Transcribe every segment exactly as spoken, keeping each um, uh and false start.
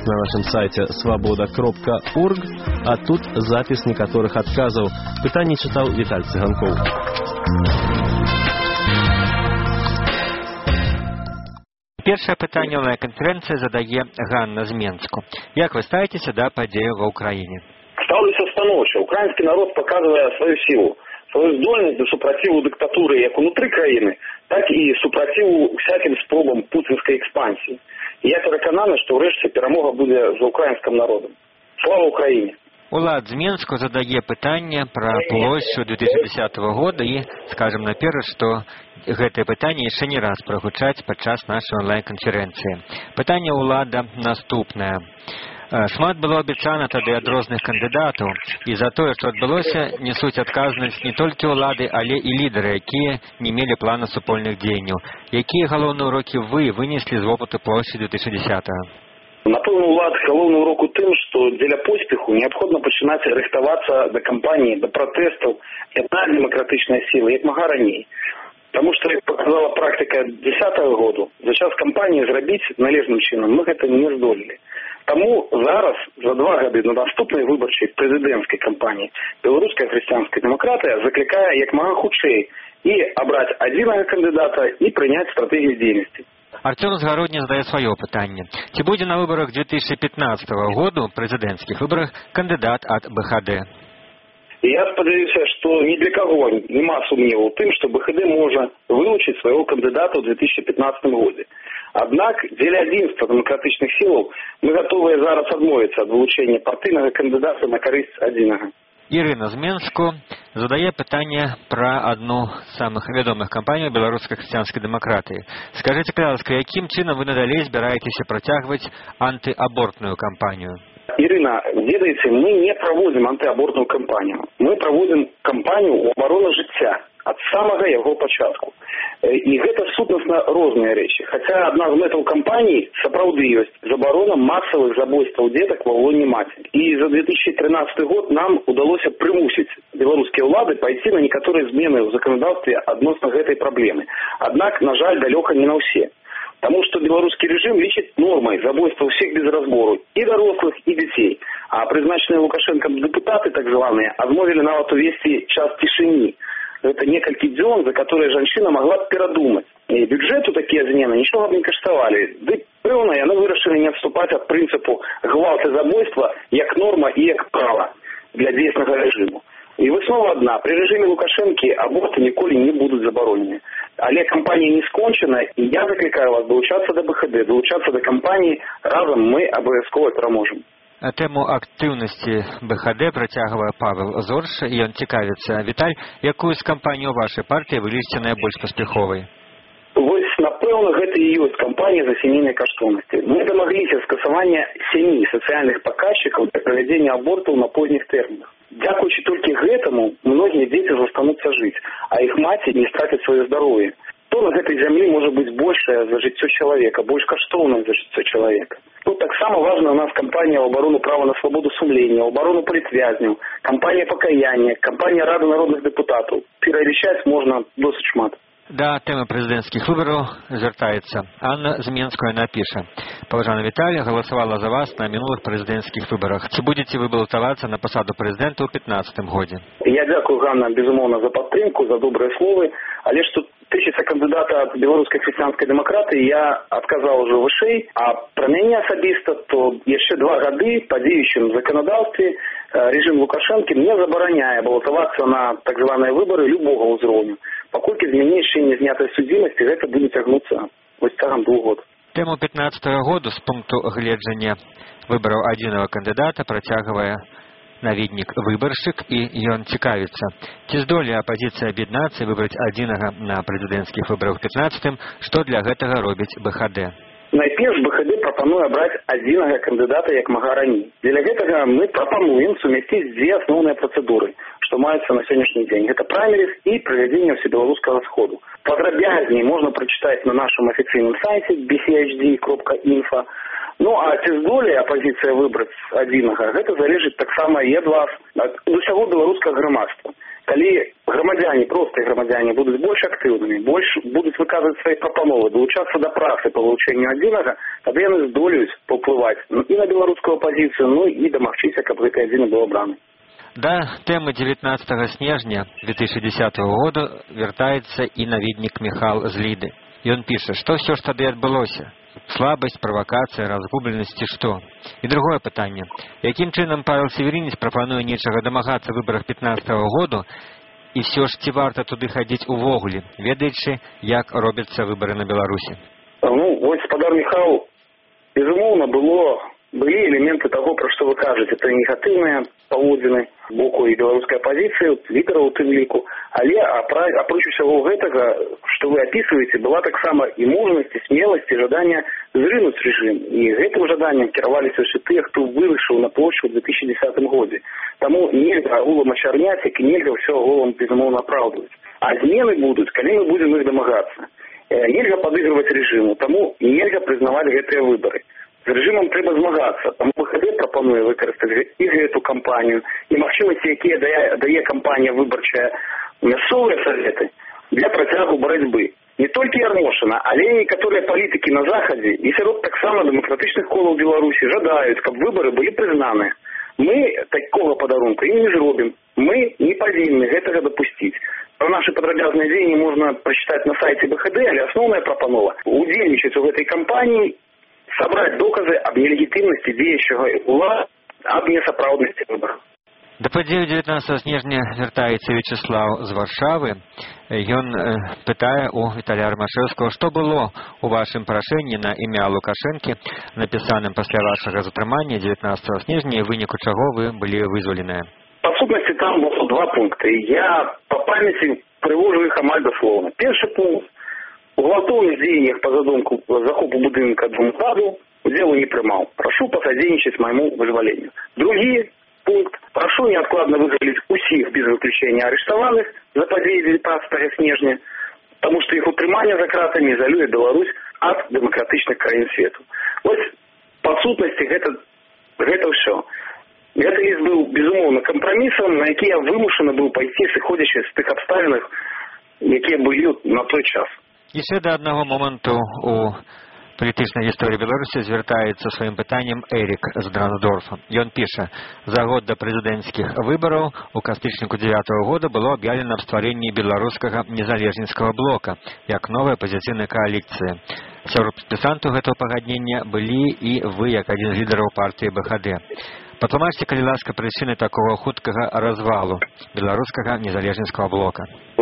на нашем сайте свобода кропка орг, а тут запись некоторых отказов. Пытание читал Виталь Цыганков. Першае пытанне онлайн-канферэнцыі задае Ганна з Менску. Як вы ставіцеся да падзеяў ва ўкраіне? Ставлюся станоўча. Украінскі народ паказвае сваю сілу, свою здольнасць да супраціву дыктатуры як унутры краіны, так і супраціву всякім спробам пуцінскай экспансіі. І я перакананы, што ўрэшце перамога будзе за украінскім народам. Слава Украіне! Улад з Менску задае пытанне пра плошчу две тысячи десятого года і, скажем наперад, што гэтае пытанне яшчэ не раз прагучаць падчас нашай онлайн-канферэнцыі. Пытанне ўлада наступнае. Шмат было абяцана тады ад розных кандыдатаў, і за тое, што адбылося, несуць адказнасць не толькі ўлады, але і лідары, якія не мелі плана супольных дзеянняў. Якія галоўныя урокі вы вынеслі з вопыту плошчы две тысячи десятого? Напэўна, улад галоўны урок у тым, што дзеля поспеху неабходна пачынаць рыхтавацца да кампаніі, да пратэстаў, адна дэмакратычная сіла, як мага раней. Таму што, як паказала практыка дзесятага году, за час кампаніі зрабіць належным чынам мы гэта не здолелі. Таму зараз, за два гады на наступнай выбарчай прэзідэнцкай кампаніі, беларуская хрысціянская дэмакратыя заклікае як мага хутчэй і абраць адзінага кандыдата і прыняць стратэгію дзейнасці. Артём Згародні задае сваё пытанне. Ці будзе на выбарах две тысячи пятнадцатого году, прэзідэнцкіх выбарах, кандыдат ад бэ ха дэ? Я спадзяюся, што ні для каго няма сумневу ў тым, што бэ ха дэ можа вылучыць свайго кандыдата ў две тысячи пятнадцатым годзе. Аднак, дзеля адзінства дэмакратычных сілаў мы гатовыя зараз адмовіцца ад вылучэння партыйнага кандыдата на карысць адзінага. Ірына з Менску задае пытанне пра адну з самых вядомых кампаній беларускай хрысціянскай дэмакратыі. Скажыце, калі ласка, якім чынам вы надалей збіраецеся працягваць антыабортную кампанію? Ірына, ведаеце, мы не праводзім антыабортную кампанію. Мы праводзім кампанію ў абарону жыцця ад самага яго пачатку. І гэта сутнасна розныя рэчы. Хаця адна з мэтаў кампаніі сапраўды ёсць забарона масавых забойстваў дзетак ва ўлоне маці. І за две тысячи тринадцатый год нам удалося прымусіць беларускія ўлады пайсці на некаторыя змены ў заканадаўстве адносна гэтай праблемы. Аднак, на жаль, далёка не на ўсе. Таму што беларускі рэжым лічыць нормай забойства ўсіх без разбору, і дарослых, і дзяцей. А прызначаныя Лукашэнкам дэпутаты, так званыя, адмовілі нават увесці час цішыні. Гэта некалькі дзён, за которые жанчына магла б перадумаць. І бюджэту такія змены нічога б не каштавалі. Ды, пэўна, яны вырашылі не адступаць ад прынцыпу гвалт і забойства як норма і як права для дзейснага рэжыму. І выснова адна. Пры рэжыме Лукашэнкі аборты ніколі не будуць забаронены. Але кампанія не скончана, і я заклікаю вас далучацца да бэ ха дэ, далучацца да кампаніі, разам мы абавязкова пераможам. Тэму актыўнасці бэ ха дэ працягвае Павел Зорш, і ён цікавіцца. Віталь, якую з кампанію вашай партыі вы лічыце найбольш паспяховай? Вось, напэўна, гэта і ёсць кампанія за сямейнай каштоўнасці. Мы дамагліся скасавання сямі сацыяльных паказчыкаў для правядзення абортаў на позніх тэрмінах. Дзякуючы толькі гэтаму многія дзеці застануцца жыць, а іх маці не страцяць сваё здароўе. То на гэтай зямлі можа быць большае за жыццё чалавека, больш каштоўнае за жыццё чалавека. Тут таксама важна у нас кампанія ў абарону права на свабоду сумлення, ў абарону палітвязняў, кампанія пакаяння, кампанія Рады народных дэпутатаў. Пералічаць можна досыць шмат. Да тэмы прэзідэнцкіх выбараў звяртаецца Анна з Менску, яна піша. Паважаны Віталь, галасавала за вас на мінулых прэзідэнцкіх выбарах. Ці будзеце вы балатавацца на пасаду прэзідэнта ў пятнаццатым годзе? Я дзякую, Ганна, безумоўна, за падтрымку, за добрыя словы, але што тычыцца кандыдата ад беларускай хрысціянскай дэмакратыі, я адказаў ужо вышэй, а пра мяне асабіста, то яшчэ два гады па дзеючым заканадаўстве рэжым Лукашэнкі мне забараняе балатавацца на так званыя выбары любога ўзроўню. Паколькі з мяне яшчэ не знятай судзімасці, гэта будзе цягнуцца вось цягам двух год. Тэму пятнаццатага году з пункту гледжання выбараў адзінага кандыдата працягвае наведнік выбаршчык, і ён цікавіцца. Ці здолее апазіцыя аб'яднацца і выбраць адзінага на прэзідэнцкіх выбарах пятнаццатым, што для гэтага робіць бэ ха дэ? Найперш бэ ха дэ прапануе абраць адзінага кандыдата як мага раней. Для гэтага мы прапануем сумясціць дзве асноўныя працэдуры, што маюцца на сённяшні дзень. Гэта праймеріз і правядзенне ўсебеларускага сходу. Падрабязней можна прачытаць на нашым афіцыйным сайце би си эйч ди кропка інфа. Ну, а ці здолее апазіцыя выбраць адзінага, гэта залежыць таксама і ад вас, ад усяго беларускага грамадства. Калі громадяне, простые громадяне будут больше активными, больше будут выказывать свои пропановы, долучаться до працы по вылучению адзінага, тогда яны здолеюць паўплываць и на белорусскую оппозицию, ну и домагчыся, каб гэты адзінак был абраны. Да тэмы дзевятнаццатага снежня две тысячи десятого года вяртаецца і наведнік Михал з Ліды. Ён піша, што ўсё ж тады адбылося? Слабасць, правакацыя, разгубленасць ці што? І другое пытанне. Якім чынам Павел Северинец прапануе нечага дамагацца ў выбарах пятнаццатага году і ўсё ж ці варта туды хадзіць увогуле, ведаючы, як робяцца выбары на Беларусі? Ну, вось спадар Михал, безумоўна, было былі элементы того, про что вы кажете. Это негативные поводзины боку и белорусской оппозиции, лидеров у тым ліку. Але апроч усяго гэтага, что вы описываете, была таксама и мужность, и смелость, и жадание зрынуть режим. И гэтым жаданнем кіраваліся ўсе тыя, хто вырашыў на площадь в две тысячи десятом годзе. Таму нельга агулам ачарняць, як і нельга ўсё агулам безумоўна апраўдваць. А змены будуць, калі мы будем іх дамагацца. Нельга падыгрываць режиму, таму нельга прызнаваць гэтыя выборы. З рэжымам трэба змагацца. Таму ВХД прапануе выкарыстаць і гэту кампанію, і магчымасці, якія дае, дае кампанія выбарчая мясцовыя саветы для працягу барацьбы. Не толькі Ярмошына, але і некаторыя палітыкі на захадзе і сярод таксама дэмакратычных колаў Беларусі жадаюць, каб выбары былі прызнаныя. Мы такога падарунка ім не зробім. Мы не павінны гэтага дапусціць. Про наши падрабязныя дзеянні можна прачытаць на сайце ВХД, але асноўная прапанова удзельнічаць у гэтай кампаніі, собрать доказы об нелегитимности действующего улада, об несапраўднасці выборов. Да падзею дзевятнаццатага снежня вяртаецца Вячеслав з Варшавы. Ён э, пытае у Віталія Ромашэўскага, што было у вашым прашэнні на імя Лукашэнкі, напісаным пасля вашага затрымання дзевятнаццатага снежня, і выніку чаго вы былі вызваленыя. По сутнасці там было два пункты. Я по памяти привожу их амаль дословно. Перший пункт. У гвалтовных дзеяннях по задумку захопу будынка Думраду удзелу не прымаў. Прошу посодейничать моему вызволению. Другий пункт. Прошу неоткладно вызволить усіх без выключения арыштаваных за падзеі дзевятнаццатага снежня, потому что их утрымание за кратами изолюет Беларусь от демократичных краін свету. Вот по сутнасці гэта, гэта ўсё. Гэта ліст быў, безумоўна, кампрамісам, на які я вымушаны быў пайсці, сыходзячы з тых абставінах, якія былі на той час. Яшчэ да аднаго моманту у палітычнай гісторыі Беларусі звяртаецца сваім пытаннем Эрік з Дрансдорфа. Ён піша, за год да прэзідэнцкіх выбараў у кастрычніку дзевятага года было аб'яўлена аб стварэнні беларускага незалежніцкага блока як новая апазіцыйная кааліцыя. Сярод падпісантаў гэтага пагаднення былі і вы, як адзін з лідараў партыі БХД. Патлумачце, калі ласка, прычыны такого хуткага развалу беларускага незалежніцкага блока.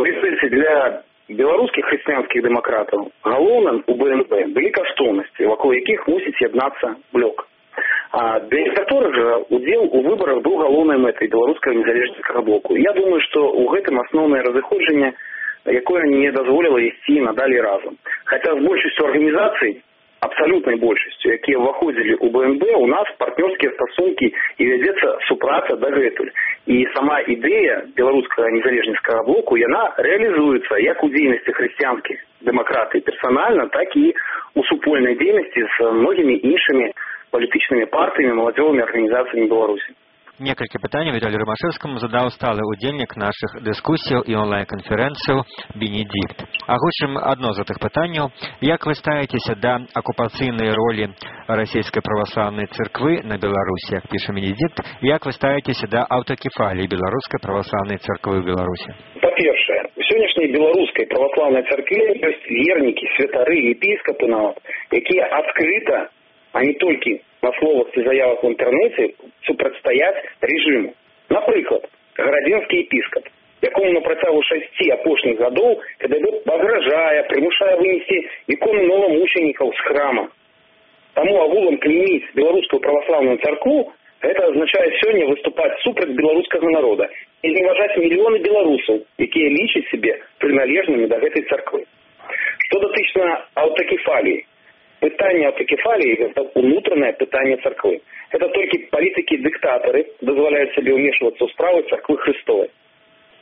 Для беларускіх хрысціянскіх дэмакратаў галоўным у БНП былі каштоўнасці, вакол якіх мусіць яднацца блок. А для некаторых жа удзел у выбарах быў галоўнай мэтай беларускага незалежніцкага блоку. Я думаю, што ў гэтым асноўнае разыходжанне, якое не дазволіла ісці надалей разам. Хаця з большасцю арганізацый, абсалютнай большасцю, якія ўваходзілі ў БНБ, у нас партнёрскія стасункі і вядзецца супраца дагэтуль. І сама ідэя беларускага незалежніцкага блоку, яна рэалізуецца як у дзейнасці хрысціянскіх дэмакратый персанальна, так і у супольнай дзейнасці з многімі іншымі палітычнымі партыямі, маладзёвымі арганізацыямі Беларусі. Некалькі пытанняў Віталію Ромашэўскаму задаў сталы ўдзельнік нашых дыскусіяў і онлайн-канферэнцыяў Бенедикт. Агучым адно з гэтых пытанняў. Як вы ставіцеся да акупацыйнай ролі расійскай праваслаўнай царквы на Беларусі, як піша Бенедикт, як вы ставіцеся да аўтакефаліі беларускай праваслаўнай царквы ў Беларусі? Па-першае, у сённяшняй беларускай праваслаўнай царкве ёсць вернікі, святары, епіскапы нават, якія адкрыта, а не толькі на словах і заявах в інтэрнэце, супрацьстаяць рэжыму. Напрыклад, гарадзенскі епіскап, якому на працягу шасці апошніх гадоў КДБ пагражае, прымушае вынесці іконы новамучанікаў з храма. Таму агулам клейміць беларускую праваслаўную царкву, гэта азначае сёння выступаць супраць беларускага народа і зневажаць мільёны беларусаў, якія лічаць сябе прыналежнымі да гэтай царквы. Што датычна аўтакефаліі, пытанне аўтакефаліі – гэта унутранае пытанне царквы. Это толькі палітыкі-дыктатары дазваляюць сабе ўмешвацца ў справы царквы Христовай.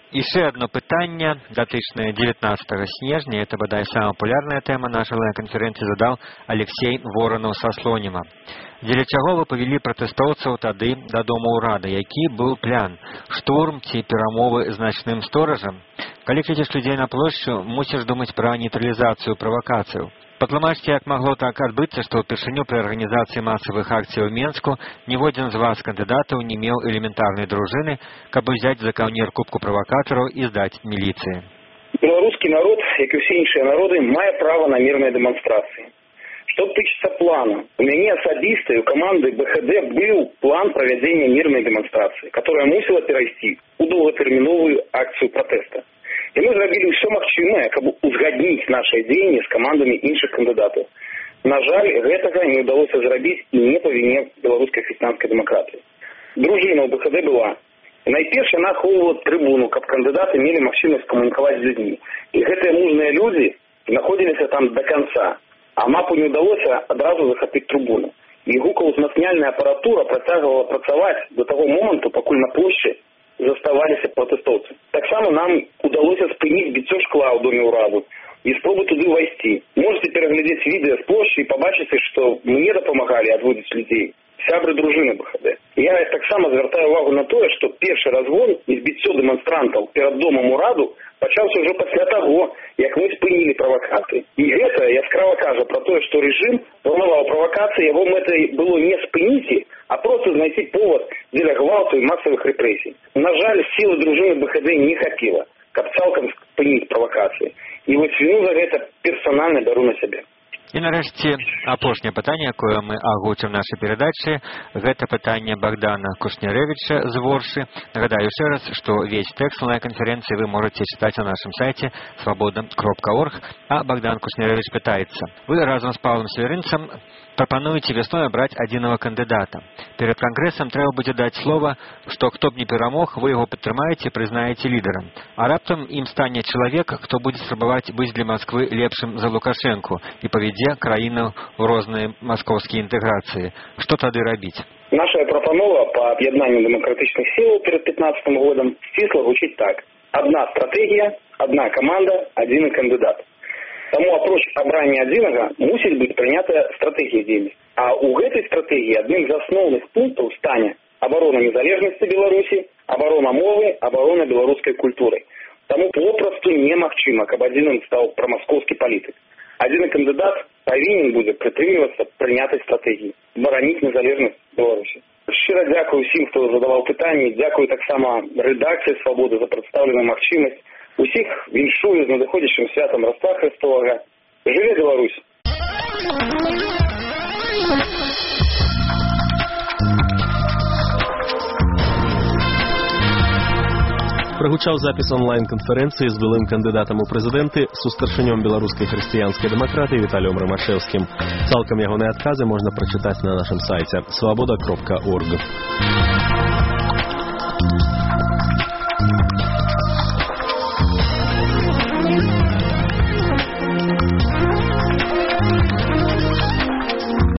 Яшчэ одно пытанне, датычнае дзевятнаццатага снежня, это, бадай, самая популярная тэма нашай онлайн-канферэнцыі, задаў Алексей Воранаў са Слоніма. Дзеля чаго вы павялі пратэстоўцаў тады да дома ўрада? Які быў план? Штурм ці перамовы з начным сторажам? Калі клічаш людзей на плошчу, мусіш думаць пра нейтралізацыю правакацыяў. Патлумачце, як магло так адбыцца, што ўпершыню пры арганізацыі масавых акцый у Менску ніводзін з вас, кандыдатаў, не меў элементарнай дружыны, каб узяць за каўнер кубку правакатараў і здаць міліцыі. Беларускі народ, як і ўсе іншыя народы, мае права на мірныя дэманстрацыі. Што тычыцца плану, у мяне асабіста і у каманды бэ ха дэ быў план правядзення мірнай дэманстрацыі, которая мусіла перайсці ў доўгатэрміновую акцыю пратэста. І мы зрабілі ўсё магчымае, каб узгадніць нашыя дзеянні з камандамі іншых кандыдатаў. На жаль, гэтага не ўдалося зрабіць і не па віне беларускай хрысціянскай дэмакратыі. Дружына ў бэ ха дэ была. Найперш яна ахоўвала трыбуну, каб кандыдаты мелі магчымасць камунікаваць з людзьмі. І гэтыя мужныя людзі знаходзіліся там да канца, а мапу не ўдалося адразу захапіць трыбуну. І гукаўзмацняльная апаратура працягвала працаваць да таго моманту, пакуль на плошчы заставаліся пратэстоўцы. Таксама нам удалося спыніць біццё шкла ў доме ўраду і спробы туды ўвайсці. Можете пераглядзець відэа з плошчы і пабачыце, што мне дапамагалі адводзіць людзей сябры дружыны бэ ха дэ. Я таксама звяртаю увагу на тое, што першы разгон і збіццё дэманстрантаў перад домам ураду пачаўся ўжо пасля таго, як мы спынілі правакацыі. І гэта яскрава кажа пра тое, што рэжым планаваў правакацыі, яго мэтай было не спыніць, а проста знайсці повод дзеля гвалту і масавых рэпрэсій. На жаль, сілы дружыны бэ ха дэ не хапіла, каб цалкам спыніць правакацыі. І вось віну за гэта персанальна бяру на сябе. І нарэшце апошняе пытанне, якое мы агучым нашай перадачы, гэта пытанне Богдана Кушнярэвіча з Воршы. Нагадаю яшчэ раз, што весь тэкст онлайн-канферэнцыі вы можаце чытаць на нашым сайце свабода кропка орг, а Богдан Кушнярэвіч пытаецца. Вы разам з Павлом Северынцам прапануеце весной абраць адзінага кандыдата. Перед кангрэсам трэба будзе даць слова, што хто б не перамог, вы яго падтрымаеце і прызнаеце лідарам. А раптам ім стане чалавек, хто будзе спрабаваць быць для Масквы лепшым за Лукашэнку і павядзе краіну ў розныя маскоўскія інтэграцыі. Што тады рабіць? Наша прапанова па аб'яднанню дэмакратычных сіл перад пятнаццатым годам сцісла гучыць так. Адна стратэгія, адна каманда, адзіны кандыдат. Таму апроч абрання адзінага мусіць быць прынятая стратэгія дзейнасці. А ў гэтай стратэгіі адным з асноўных пунктаў стане абарона незалежнасці Беларусі, абарона мовы, абарона беларускай культуры. Таму попросту немагчыма, каб адзіным стаў прамаскоўскі палітык. Адзіны кандыдат павінен будзе прытрымлівацца прынятай стратэгіі, бараніць незалежнасць Беларусі. Шчыра дзякую усім, хто задаваў пытанні, дзякую таксама рэдакцыі «Свабоды» за прадстаўленую магчымасць. Усіх віншую з надыходзячым святам Рождества Христовага. Жыве Беларусь! Прагучаў запіс онлайн-канферэнцыі з былым кандыдатам у прэзідэнты, сустаршынём беларускай хрысціянскай дэмакратыі Віталіём Рымашэўскім. Цалкам ягоныя адказы можна прачытаць на нашым сайце свабода кропка орг.